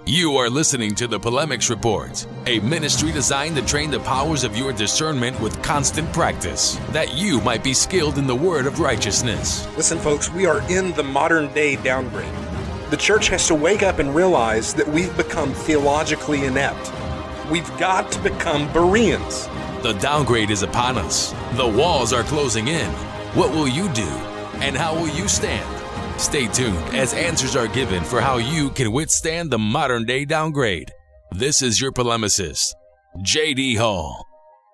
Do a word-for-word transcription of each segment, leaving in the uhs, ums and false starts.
You are listening to the Polemics Report, a ministry designed to train the powers of your discernment with constant practice, that you might be skilled in the word of righteousness. Listen, folks, we are in the modern day downgrade. The church has to wake up and realize that we've become theologically inept. We've got to become Bereans. The downgrade is upon us. The walls are closing in. What will you do? And how will you stand? Stay tuned as answers are given for how you can withstand the modern day downgrade. This is your polemicist, J D Hall.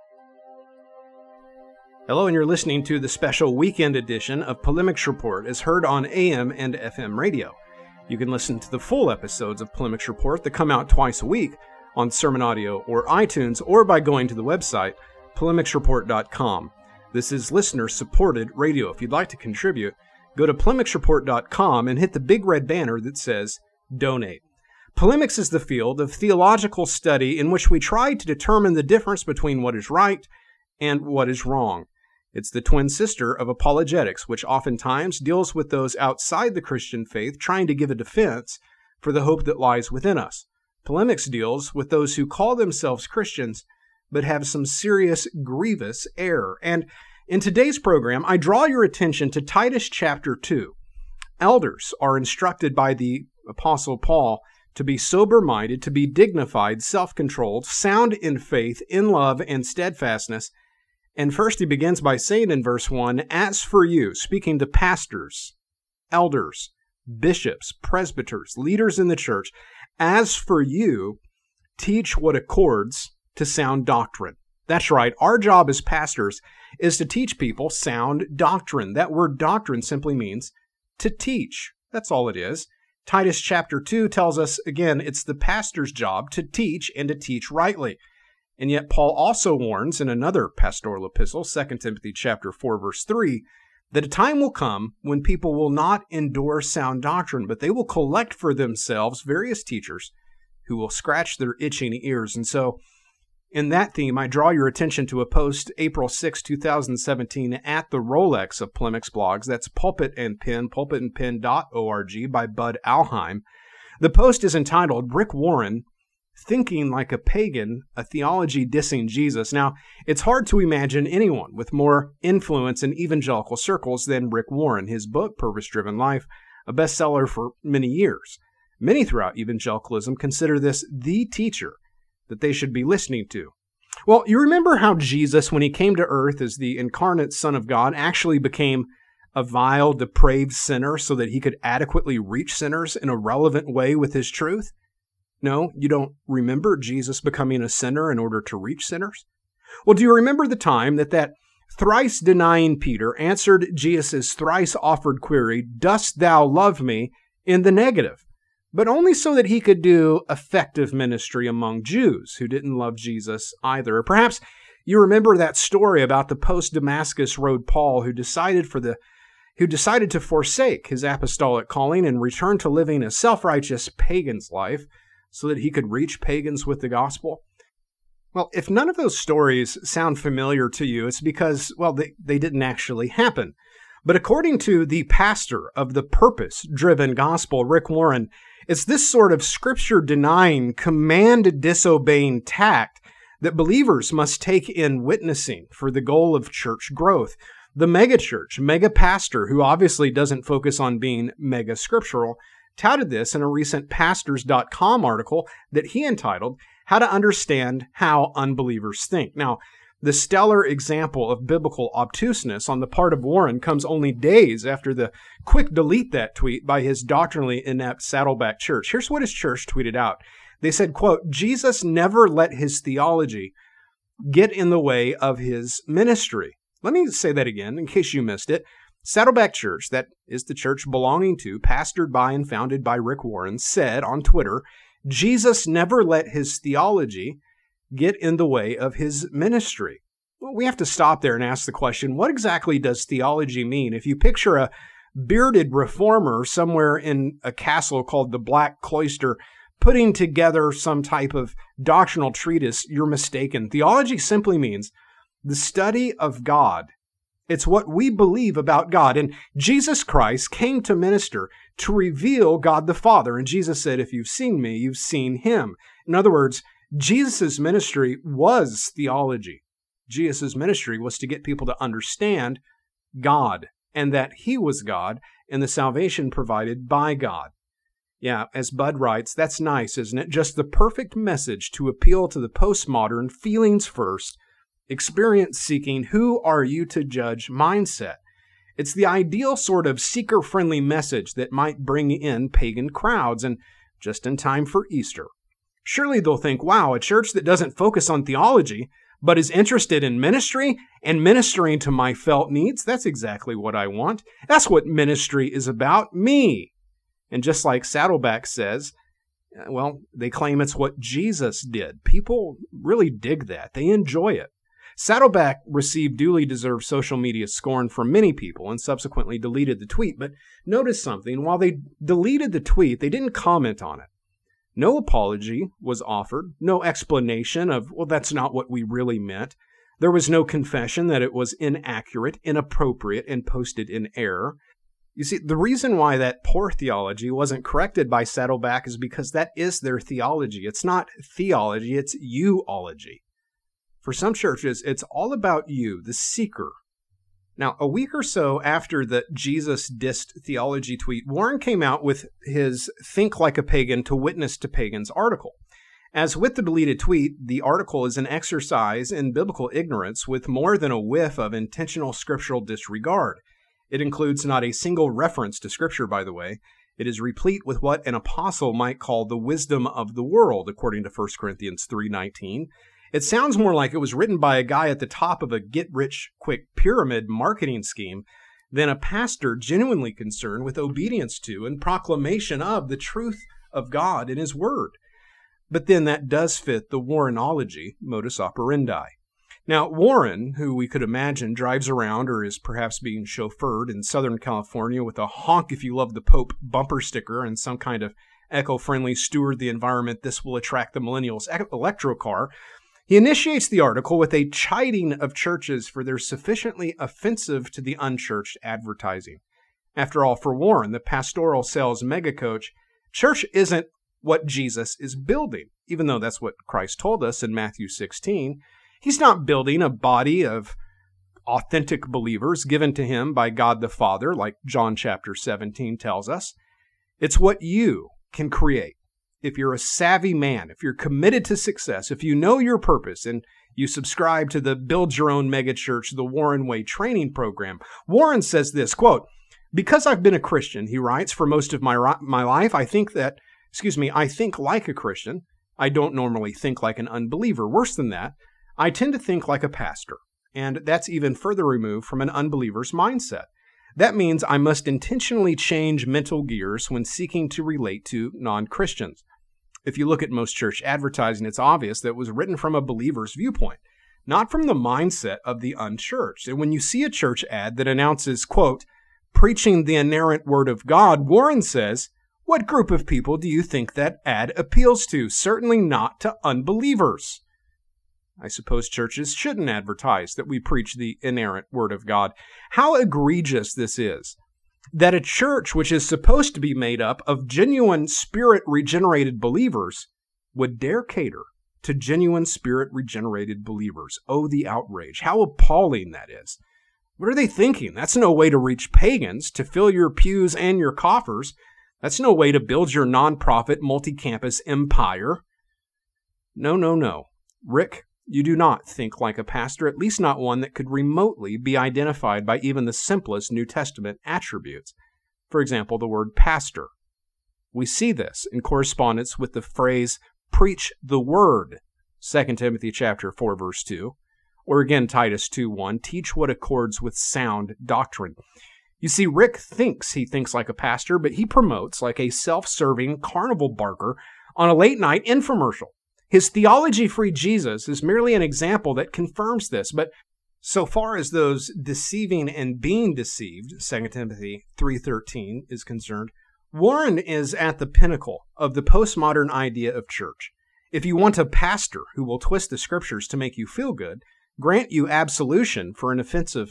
Hello, and you're listening to the special weekend edition of Polemics Report as heard on A M and F M radio. You can listen to the full episodes of Polemics Report that come out twice a week on Sermon Audio or iTunes, or by going to the website, polemics report dot com. This is listener-supported radio. If you'd like to contribute, go to polemics report dot com and hit the big red banner that says Donate. Polemics is the field of theological study in which we try to determine the difference between what is right and what is wrong. It's the twin sister of apologetics, which oftentimes deals with those outside the Christian faith trying to give a defense for the hope that lies within us. Polemics deals with those who call themselves Christians but have some serious, grievous error. And in today's program, I draw your attention to Titus chapter two. Elders are instructed by the Apostle Paul to be sober-minded, to be dignified, self-controlled, sound in faith, in love, and steadfastness. And first he begins by saying in verse one, as for you, speaking to pastors, elders, bishops, presbyters, leaders in the church, as for you, teach what accords to sound doctrine. That's right. Our job as pastors is to teach people sound doctrine. That word doctrine simply means to teach. That's all it is. Titus chapter two tells us, again, it's the pastor's job to teach and to teach rightly. And yet Paul also warns in another pastoral epistle, Second Timothy chapter four, verse three, that a time will come when people will not endure sound doctrine, but they will collect for themselves various teachers who will scratch their itching ears. And so, in that theme, I draw your attention to a post April sixth, twenty seventeen at the Rolex of Polemics blogs. That's Pulpit and Pen, pulpit and pen dot org by Bud Alheim. The post is entitled, Rick Warren, Thinking Like a Pagan, a Theology Dissing Jesus. Now, it's hard to imagine anyone with more influence in evangelical circles than Rick Warren. His book, Purpose-Driven Life, a bestseller for many years. Many throughout evangelicalism consider this the teacher that they should be listening to. Well, you remember how Jesus, when he came to earth as the incarnate Son of God, actually became a vile, depraved sinner so that he could adequately reach sinners in a relevant way with his truth? No, you don't remember Jesus becoming a sinner in order to reach sinners? Well, do you remember the time that that thrice-denying Peter answered Jesus' thrice-offered query, dost thou love me, in the negative? But only so that he could do effective ministry among Jews who didn't love Jesus either. Or perhaps you remember that story about the post-Damascus Road Paul who decided for the who decided to forsake his apostolic calling and return to living a self-righteous pagan's life so that he could reach pagans with the gospel. Well, if none of those stories sound familiar to you, it's because, well, they, they didn't actually happen. But according to the pastor of the Purpose-Driven Gospel, Rick Warren, it's this sort of scripture-denying, command-disobeying tact that believers must take in witnessing for the goal of church growth. The megachurch, mega-pastor, who obviously doesn't focus on being mega-scriptural, touted this in a recent pastors dot com article that he entitled, How to Understand How Unbelievers Think. Now, the stellar example of biblical obtuseness on the part of Warren comes only days after the quick delete that tweet by his doctrinally inept Saddleback Church. Here's what his church tweeted out. They said, quote, Jesus never let his theology get in the way of his ministry. Let me say that again in case you missed it. Saddleback Church, that is the church belonging to, pastored by and founded by Rick Warren, said on Twitter, Jesus never let his theology get in the way of his ministry. Well, we have to stop there and ask the question, what exactly does theology mean? If you picture a bearded reformer somewhere in a castle called the Black Cloister putting together some type of doctrinal treatise, you're mistaken. Theology simply means the study of God It's what we believe about God. And Jesus Christ came to minister to reveal God the Father. And Jesus said, if you've seen me, you've seen him. In other words, Jesus' ministry was theology. Jesus' ministry was to get people to understand God and that he was God and the salvation provided by God. Yeah, as Bud writes, that's nice, isn't it? Just the perfect message to appeal to the postmodern feelings first, experience-seeking, who are you to judge mindset. It's the ideal sort of seeker-friendly message that might bring in pagan crowds, and just in time for Easter. Surely they'll think, wow, a church that doesn't focus on theology, but is interested in ministry and ministering to my felt needs, that's exactly what I want. That's what ministry is about, me. And just like Saddleback says, well, they claim it's what Jesus did. People really dig that. They enjoy it. Saddleback received duly deserved social media scorn from many people and subsequently deleted the tweet. But notice something. While they deleted the tweet, they didn't comment on it. No apology was offered. No explanation of, well, that's not what we really meant. There was no confession that it was inaccurate, inappropriate, and posted in error. You see, the reason why that poor theology wasn't corrected by Saddleback is because that is their theology. It's not theology, it's you-ology. For some churches, it's all about you, the seeker. Now, a week or so after the Jesus dissed theology tweet, Warren came out with his Think Like a Pagan to Witness to Pagans article. As with the deleted tweet, the article is an exercise in biblical ignorance with more than a whiff of intentional scriptural disregard. It includes not a single reference to Scripture, by the way. It is replete with what an apostle might call the wisdom of the world, according to First Corinthians three nineteen. It sounds more like it was written by a guy at the top of a get-rich-quick pyramid marketing scheme than a pastor genuinely concerned with obedience to and proclamation of the truth of God in His Word. But then that does fit the Warrenology modus operandi. Now, Warren, who we could imagine drives around or is perhaps being chauffeured in Southern California with a honk if you love the Pope bumper sticker and some kind of eco-friendly steward the environment, this will attract the millennials electro car, he initiates the article with a chiding of churches for their sufficiently offensive to the unchurched advertising. After all, for Warren, the pastoral sales megacoach, church isn't what Jesus is building, even though that's what Christ told us in Matthew sixteen. He's not building a body of authentic believers given to him by God the Father, like John chapter seventeen tells us. It's what you can create. If you're a savvy man, if you're committed to success, if you know your purpose and you subscribe to the Build Your Own Megachurch, the Warren Way training program, Warren says this, quote, because I've been a Christian, he writes, for most of my my life, I think that, excuse me, I think like a Christian. I don't normally think like an unbeliever. Worse than that, I tend to think like a pastor, and that's even further removed from an unbeliever's mindset. That means I must intentionally change mental gears when seeking to relate to non-Christians. If you look at most church advertising, it's obvious that it was written from a believer's viewpoint, not from the mindset of the unchurched. And when you see a church ad that announces, quote, preaching the inerrant word of God, Warren says, what group of people do you think that ad appeals to? Certainly not to unbelievers. I suppose churches shouldn't advertise that we preach the inerrant word of God. How egregious this is, that a church which is supposed to be made up of genuine spirit-regenerated believers would dare cater to genuine spirit-regenerated believers. Oh, the outrage. How appalling that is. What are they thinking? That's no way to reach pagans, to fill your pews and your coffers. That's no way to build your nonprofit multi-campus empire. No, no, no. Rick, you do not think like a pastor, at least not one that could remotely be identified by even the simplest New Testament attributes. For example, the word pastor. We see this in correspondence with the phrase, preach the word, Second Timothy chapter four, verse two. Or again, Titus two one, teach what accords with sound doctrine. You see, Rick thinks he thinks like a pastor, but he promotes like a self-serving carnival barker on a late-night infomercial. His theology-free Jesus is merely an example that confirms this, but so far as those deceiving and being deceived, Second Timothy three thirteen is concerned, Warren is at the pinnacle of the postmodern idea of church. If you want a pastor who will twist the scriptures to make you feel good, grant you absolution for an offensive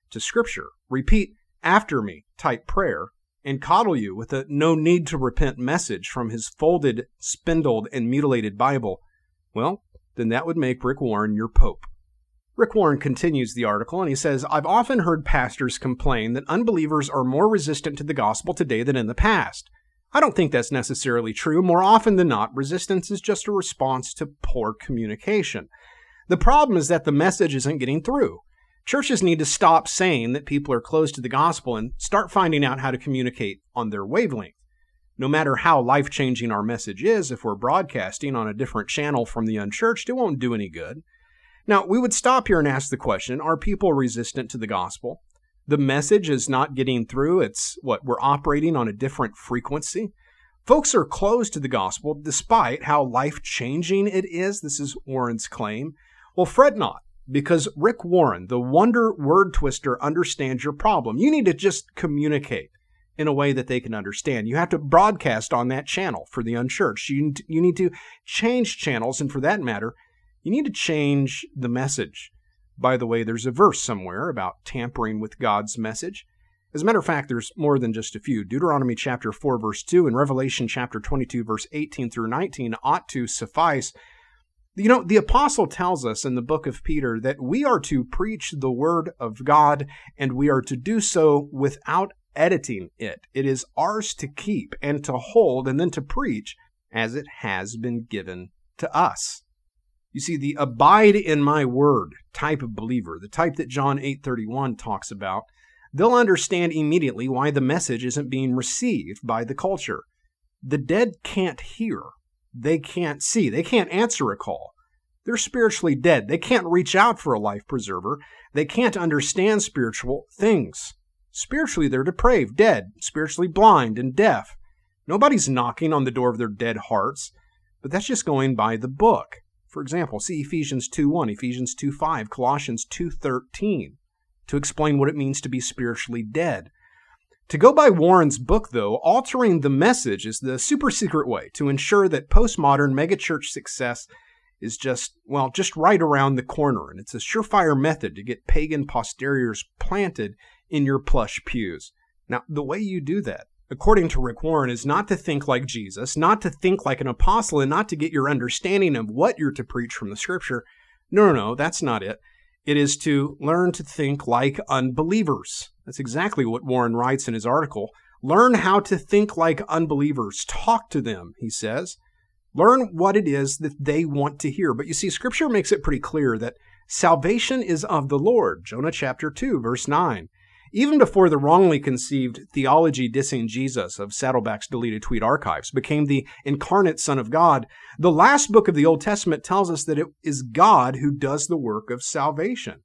to Scripture, repeat after me type prayer, and coddle you with a no need to repent message from his folded, spindled, and mutilated Bible, well, then that would make Rick Warren your pope. Rick Warren continues the article, and he says, I've often heard pastors complain that unbelievers are more resistant to the gospel today than in the past. I don't think that's necessarily true. More often than not, resistance is just a response to poor communication. The problem is that the message isn't getting through. Churches need to stop saying that people are closed to the gospel and start finding out how to communicate on their wavelength. No matter how life-changing our message is, if we're broadcasting on a different channel from the unchurched, it won't do any good. Now, we would stop here and ask the question, are people resistant to the gospel? The message is not getting through. It's what we're operating on a different frequency. Folks are closed to the gospel despite how life-changing it is. This is Warren's claim. Well, fret not, because Rick Warren, the wonder word twister, understands your problem. You need to just communicate in a way that they can understand. You have to broadcast on that channel for the unchurched. You, you need to change channels, and for that matter, you need to change the message. By the way, there's a verse somewhere about tampering with God's message. As a matter of fact, there's more than just a few. Deuteronomy chapter four, verse two, and Revelation chapter twenty-two, verse eighteen through nineteen ought to suffice. You know, the apostle tells us in the book of Peter that we are to preach the word of God, and we are to do so without editing it. It is ours to keep and to hold and then to preach as it has been given to us. You see, the abide in my word type of believer, the type that John eight thirty-one talks about, they'll understand immediately why the message isn't being received by the culture. The dead can't hear. They can't see. They can't answer a call. They're spiritually dead. They can't reach out for a life preserver. They can't understand spiritual things. Spiritually, they're depraved, dead, spiritually blind and deaf. Nobody's knocking on the door of their dead hearts, but that's just going by the book. For example, see Ephesians two one, Ephesians two five, Colossians two thirteen to explain what it means to be spiritually dead. To go by Warren's book, though, altering the message is the super secret way to ensure that postmodern megachurch success is just, well, just right around the corner, and it's a surefire method to get pagan posteriors planted in your plush pews. Now, the way you do that, according to Rick Warren, is not to think like Jesus, not to think like an apostle, and not to get your understanding of what you're to preach from the Scripture. No, no, no, that's not it. It is to learn to think like unbelievers. That's exactly what Warren writes in his article. Learn how to think like unbelievers. Talk to them, he says. Learn what it is that they want to hear. But you see, Scripture makes it pretty clear that salvation is of the Lord. Jonah chapter two, verse nine. Even before the wrongly conceived theology dissing Jesus of Saddleback's deleted tweet archives became the incarnate Son of God, the last book of the Old Testament tells us that it is God who does the work of salvation.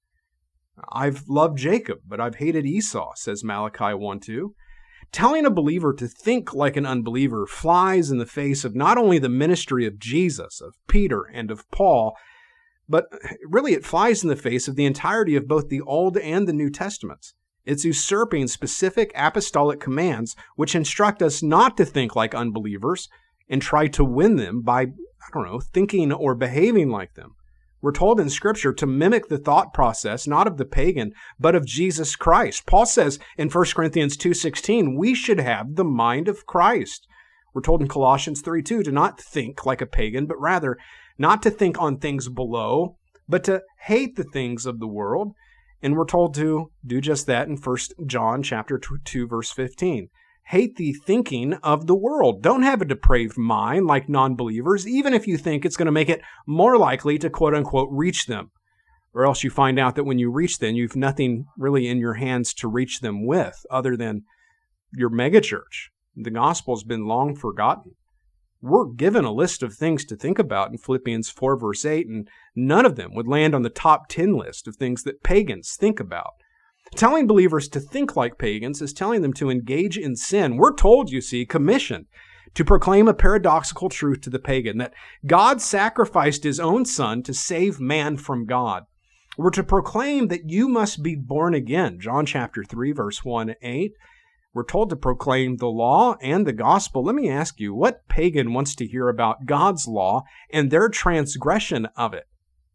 I've loved Jacob, but I've hated Esau, says Malachi one two. Telling a believer to think like an unbeliever flies in the face of not only the ministry of Jesus, of Peter, and of Paul, but really it flies in the face of the entirety of both the Old and the New Testaments. It's usurping specific apostolic commands which instruct us not to think like unbelievers and try to win them by, I don't know, thinking or behaving like them. We're told in Scripture to mimic the thought process, not of the pagan, but of Jesus Christ. Paul says in First Corinthians two sixteen, we should have the mind of Christ. We're told in Colossians three two to not think like a pagan, but rather not to think on things below, but to hate the things of the world. And we're told to do just that in First John chapter two, verse fifteen. Hate the thinking of the world. Don't have a depraved mind like non-believers, even if you think it's going to make it more likely to quote-unquote reach them. Or else you find out that when you reach them, you've nothing really in your hands to reach them with other than your megachurch. The gospel's been long forgotten. We're given a list of things to think about in Philippians four, verse eight, and none of them would land on the top ten list of things that pagans think about. Telling believers to think like pagans is telling them to engage in sin. We're told, you see, commissioned to proclaim a paradoxical truth to the pagan, that God sacrificed his own Son to save man from God. We're to proclaim that you must be born again. John chapter three, verse one to eight. We're told to proclaim the law and the gospel. Let me ask you, what pagan wants to hear about God's law and their transgression of it?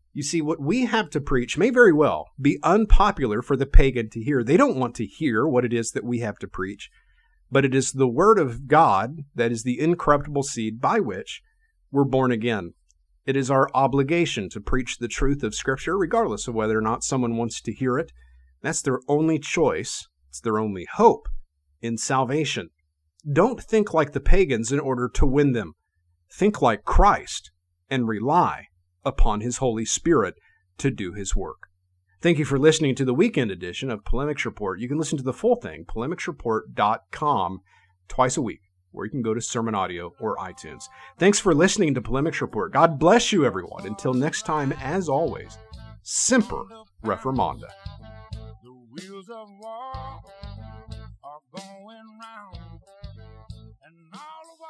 You see, what we have to preach may very well be unpopular for the pagan to hear. They don't want to hear what it is that we have to preach, but it is the Word of God that is the incorruptible seed by which we're born again. It is our obligation to preach the truth of Scripture, regardless of whether or not someone wants to hear it. That's their only choice. It's their only hope in salvation. Don't think like the pagans in order to win them. Think like Christ and rely upon His Holy Spirit to do His work. Thank you for listening to the weekend edition of Polemics Report. You can listen to the full thing, polemics report dot com, twice a week, or you can go to Sermon Audio or iTunes. Thanks for listening to Polemics Report. God bless you, everyone. Until next time, as always, Semper Reformanda. The wheels of war are going round, and all of